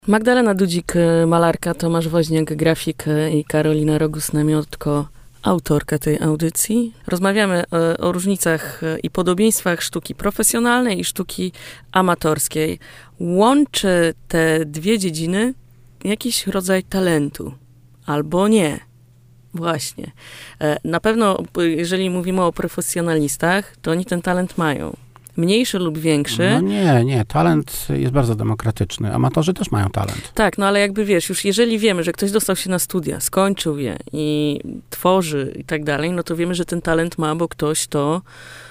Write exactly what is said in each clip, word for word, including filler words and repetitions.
Magdalena Dudzik, malarka, Tomasz Woźniak, grafik i Karolina Rogus-Namiotko, autorka tej audycji. Rozmawiamy o, o różnicach i podobieństwach sztuki profesjonalnej i sztuki amatorskiej. Łączy te dwie dziedziny jakiś rodzaj talentu, albo nie. Właśnie. Na pewno, jeżeli mówimy o profesjonalistach, to oni ten talent mają. Mniejszy lub większy. No nie, nie. Talent jest bardzo demokratyczny. Amatorzy też mają talent. Tak, no ale jakby wiesz, już jeżeli wiemy, że ktoś dostał się na studia, skończył je i tworzy i tak dalej, no to wiemy, że ten talent ma, bo ktoś to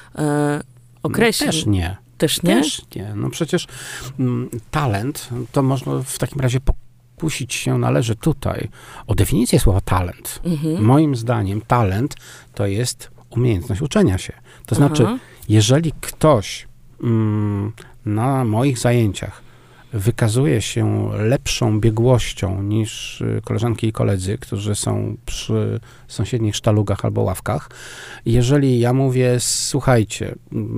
e, określi. No też nie. Też nie? Też nie. No przecież m, talent, to można w takim razie pokusić się należy tutaj o definicję słowa talent. Mhm. Moim zdaniem talent to jest umiejętność uczenia się. To znaczy, Aha. jeżeli ktoś mm, na moich zajęciach wykazuje się lepszą biegłością niż koleżanki i koledzy, którzy są przy sąsiednich sztalugach albo ławkach, jeżeli ja mówię, słuchajcie,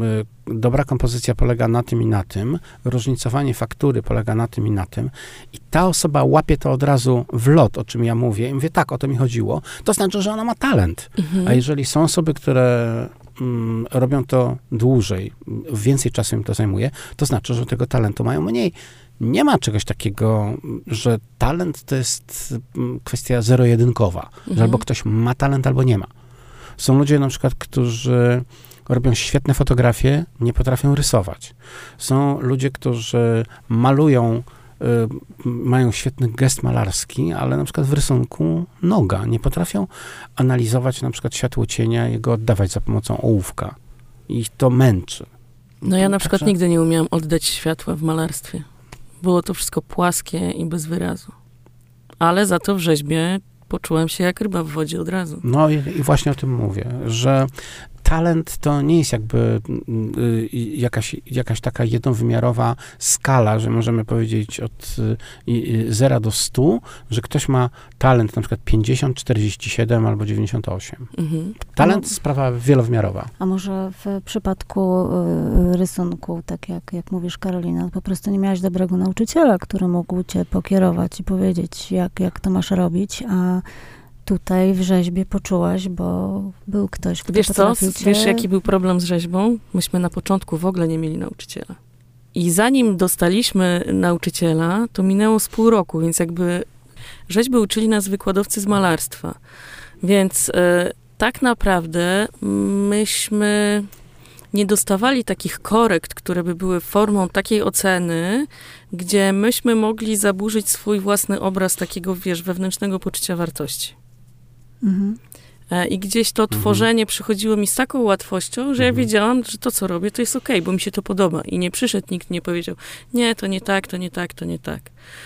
dobra kompozycja polega na tym i na tym, różnicowanie faktury polega na tym i na tym, i ta osoba łapie to od razu w lot, o czym ja mówię, i mówię, tak, o to mi chodziło, to znaczy, że ona ma talent. Mhm. A jeżeli są osoby, które mm, robią to dłużej, więcej czasu im to zajmuje, to znaczy, że tego talentu mają mniej. Nie ma czegoś takiego, że talent to jest kwestia zero-jedynkowa, mhm. że albo ktoś ma talent, albo nie ma. Są ludzie na przykład, którzy robią świetne fotografie, nie potrafią rysować. Są ludzie, którzy malują, y, mają świetny gest malarski, ale na przykład w rysunku noga. Nie potrafią analizować na przykład światło cienia, jego oddawać za pomocą ołówka. I ich to męczy. No ja na przykład Także... nigdy nie umiałam oddać światła w malarstwie. Było to wszystko płaskie i bez wyrazu. Ale za to w rzeźbie poczułam się jak ryba w wodzie od razu. No i, i właśnie o tym mówię, że talent to nie jest jakby y, jakaś, jakaś taka jednowymiarowa skala, że możemy powiedzieć od y, y, zera do stu, że ktoś ma talent na przykład pięćdziesiąt, czterdzieści siedem albo dziewięćdziesiąt osiem. Mhm. Talent to sprawa wielowymiarowa. A może w przypadku y, rysunku, tak jak, jak mówisz, Karolina, po prostu nie miałaś dobrego nauczyciela, który mógł cię pokierować i powiedzieć, jak, jak to masz robić, a tutaj w rzeźbie poczułaś, bo był ktoś, kto Wiesz co? cię... Wiesz, jaki był problem z rzeźbą? Myśmy na początku w ogóle nie mieli nauczyciela. I zanim dostaliśmy nauczyciela, to minęło z pół roku, więc jakby rzeźby uczyli nas wykładowcy z malarstwa. Więc e, tak naprawdę myśmy nie dostawali takich korekt, które by były formą takiej oceny, gdzie myśmy mogli zaburzyć swój własny obraz takiego, wiesz, wewnętrznego poczucia wartości. Mhm. I gdzieś to mhm. tworzenie przychodziło mi z taką łatwością, że mhm. ja wiedziałam, że to, co robię, to jest okej, okay, bo mi się to podoba. I nie przyszedł nikt, nie powiedział, nie, to nie tak, to nie tak, to nie tak.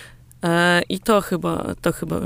I to chyba, to chyba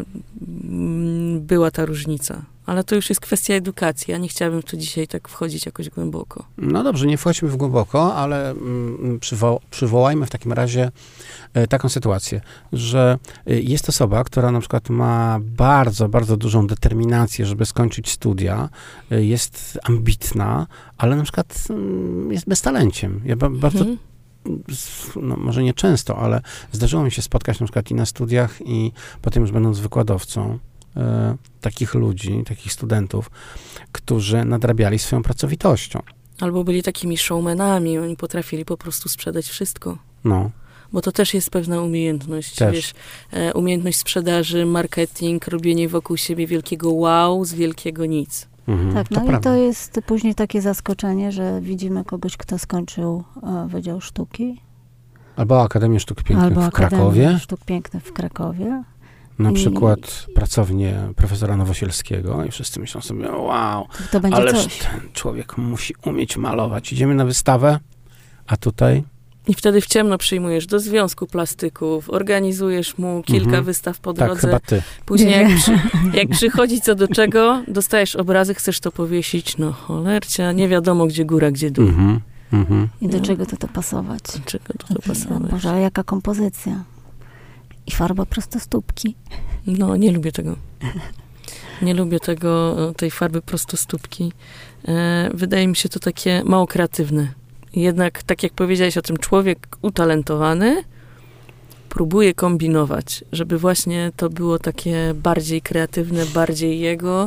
była ta różnica. Ale to już jest kwestia edukacji. Ja nie chciałabym tu dzisiaj tak wchodzić jakoś głęboko. No dobrze, nie wchodźmy w głęboko, ale mm, przywo- przywołajmy w takim razie e, taką sytuację, że e, jest osoba, która na przykład ma bardzo, bardzo dużą determinację, żeby skończyć studia, e, jest ambitna, ale na przykład mm, jest beztalenciem. Ja ba- bardzo... Mhm. No, może nie często, ale zdarzyło mi się spotkać na przykład i na studiach, i potem już będąc wykładowcą, e, takich ludzi, takich studentów, którzy nadrabiali swoją pracowitością. Albo byli takimi showmanami, oni potrafili po prostu sprzedać wszystko. No. Bo to też jest pewna umiejętność, też. Wiesz, e, umiejętność sprzedaży, marketing, robienie wokół siebie wielkiego wow z wielkiego nic. Mhm, tak, no to i prawda. to jest później takie zaskoczenie, że widzimy kogoś, kto skończył e, Wydział Sztuki. Albo Akademię Sztuk Pięknych Albo w Akademię Krakowie. Sztuk Pięknych w Krakowie. Na I... przykład pracownię profesora Nowosielskiego i wszyscy myślą sobie, wow, to, to będzie ależ coś. ten człowiek musi umieć malować. Idziemy na wystawę, a tutaj... I wtedy w ciemno przyjmujesz do Związku Plastyków, organizujesz mu kilka mhm. wystaw po drodze. Tak, chyba ty. Później jak, przy, jak przychodzi co do czego, dostajesz obrazy, chcesz to powiesić, no cholercia, nie wiadomo gdzie góra, gdzie dół. Mhm. Mhm. I do no. czego to to pasować? Do czego to to pasować? Boże, ale jaka kompozycja? I farba prostostópki. No, nie lubię tego. Nie lubię tego, tej farby prostostópki. E, wydaje mi się to takie mało kreatywne. Jednak, tak jak powiedziałeś o tym, człowiek utalentowany próbuje kombinować, żeby właśnie to było takie bardziej kreatywne, bardziej jego.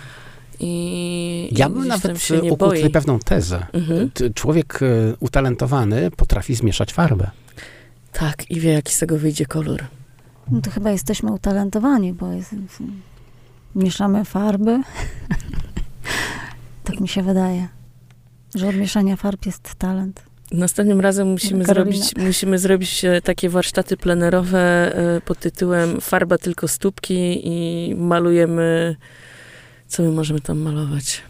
I, ja i bym nawet się nie ukuł boi. tutaj pewną tezę. Mhm. Człowiek utalentowany potrafi zmieszać farbę. Tak, i wie, jaki z tego wyjdzie kolor. No to chyba jesteśmy utalentowani, bo jest, mieszamy farby. Tak mi się wydaje, że od mieszania farb jest talent. Następnym razem musimy zrobić, musimy zrobić takie warsztaty plenerowe pod tytułem Farba tylko stópki i malujemy. Co my możemy tam malować?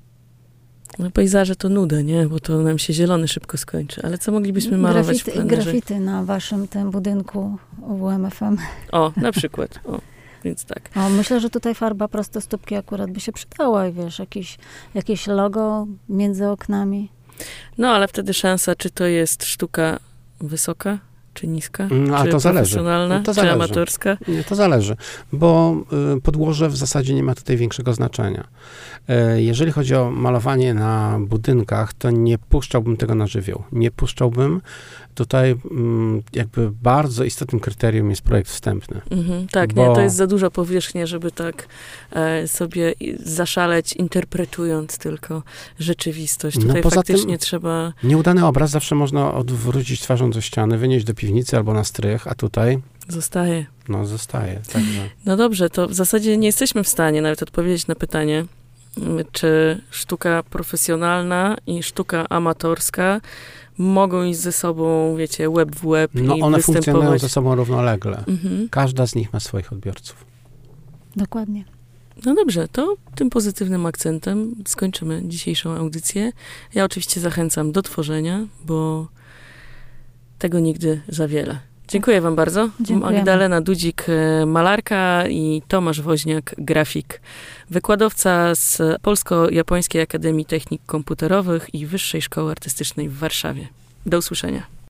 No pejzaże to nuda, nie? Bo to nam się zielony szybko skończy. Ale co moglibyśmy malować grafity, w plenerze? Grafity na waszym tym budynku U M F M. O, na przykład. O, więc tak. O, myślę, że tutaj farba prostostópki akurat by się przydała. I wiesz, jakieś, jakieś logo między oknami. No, ale wtedy szansa, czy to jest sztuka wysoka, czy niska, no, ale czy to profesjonalna, no, to czy zależy. amatorska? Nie, to zależy, bo y, podłoże w zasadzie nie ma tutaj większego znaczenia. Y, jeżeli chodzi o malowanie na budynkach, to nie puszczałbym tego na żywioł. Nie puszczałbym. Tutaj y, jakby bardzo istotnym kryterium jest projekt wstępny. Mhm, tak, bo... nie, to jest za duża powierzchnia, żeby tak e, sobie zaszaleć, interpretując tylko rzeczywistość. Tutaj no, faktycznie tym, trzeba... Nieudany obraz zawsze można odwrócić twarzą do ściany, wynieść do piwnicy albo na strych, a tutaj... Zostaje. No, zostaje. Także. No dobrze, to w zasadzie nie jesteśmy w stanie nawet odpowiedzieć na pytanie, czy sztuka profesjonalna i sztuka amatorska mogą iść ze sobą, wiecie, łeb w łeb no, i one występować. funkcjonują ze sobą równolegle. Mhm. Każda z nich ma swoich odbiorców. Dokładnie. No dobrze, to tym pozytywnym akcentem skończymy dzisiejszą audycję. Ja oczywiście zachęcam do tworzenia, bo tego nigdy za wiele. Dziękuję wam bardzo. Dziękujemy. Magdalena Dudzik, malarka, i Tomasz Woźniak, grafik, wykładowca z Polsko-Japońskiej Akademii Technik Komputerowych i Wyższej Szkoły Artystycznej w Warszawie. Do usłyszenia.